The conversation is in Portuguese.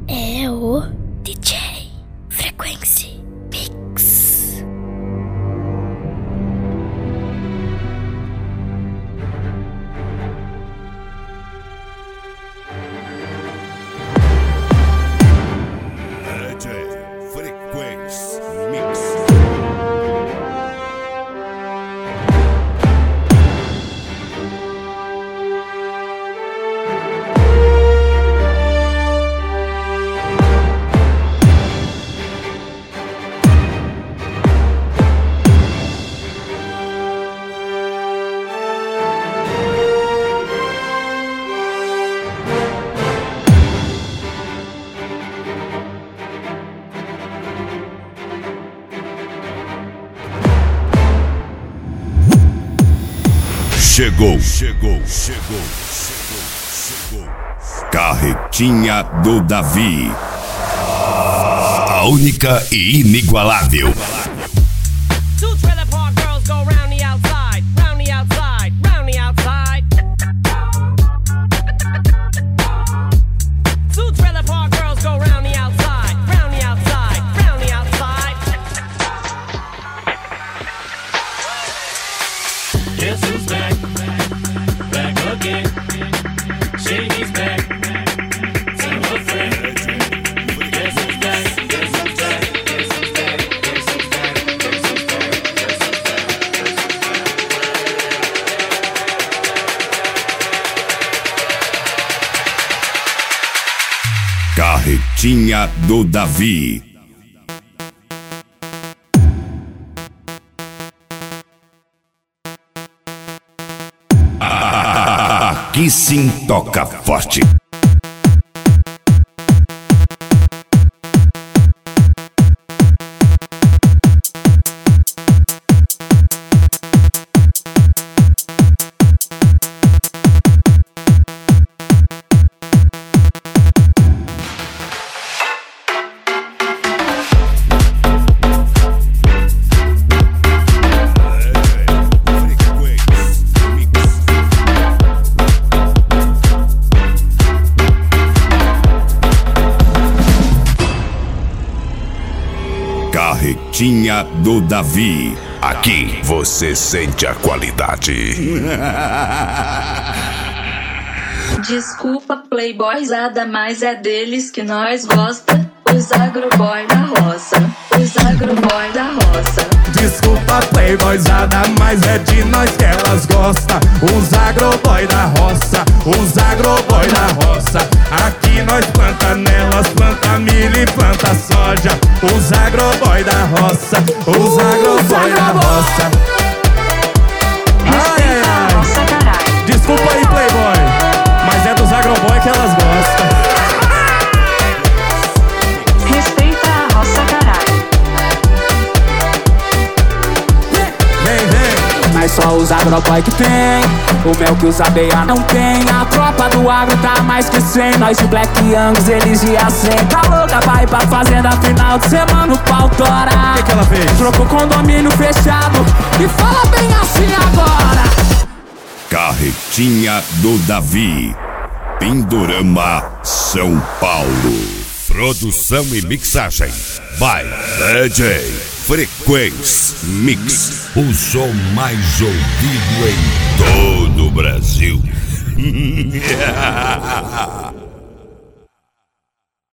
é o DJ Frequência Mix. DJ Frequência Mix. Chegou. Carretinha do Davi. A única e inigualável. Two trailer park girls go round the outside, round the outside, round the outside. Two trailer park girls go round the outside, round the outside, round the outside. Guess who's back? Back again. Shady's back. Tell a friend. Guess who's back? Guess who's back? Guess who's back? Guess who's back? Guess who's back? Guess who's back? Carretinha do Davi. Aqui sim toca forte. Carretinha do Davi. Aqui você sente a qualidade. Desculpa, playboyzada, mas é deles que nós gosta. Os agroboy da roça, os agroboy da roça. Desculpa, playboyzada, mas é de nós que elas gostam. Os agroboy da roça, os agroboy da roça. Aqui nós planta nelas, planta milho e planta soja. Os agroboy da roça, os agroboy da roça. Ai, ai, ai. Desculpa aí, playboy, mas é dos agroboy que elas gostam. Respeita a roça, caralho. Mas só os agroboy que tem o mel que os abeia não tem. A tropa do agro tá mais que 100. Nós de Black Angus, eles de A100. Tá louca, vai pra fazenda final de semana, o pau tora. O que ela fez? Trocou condomínio fechado e fala bem assim agora. Carretinha do Davi. Pindorama, São Paulo. Produção e mixagem by DJ Frequência Mix. O som mais ouvido em todo o Brasil.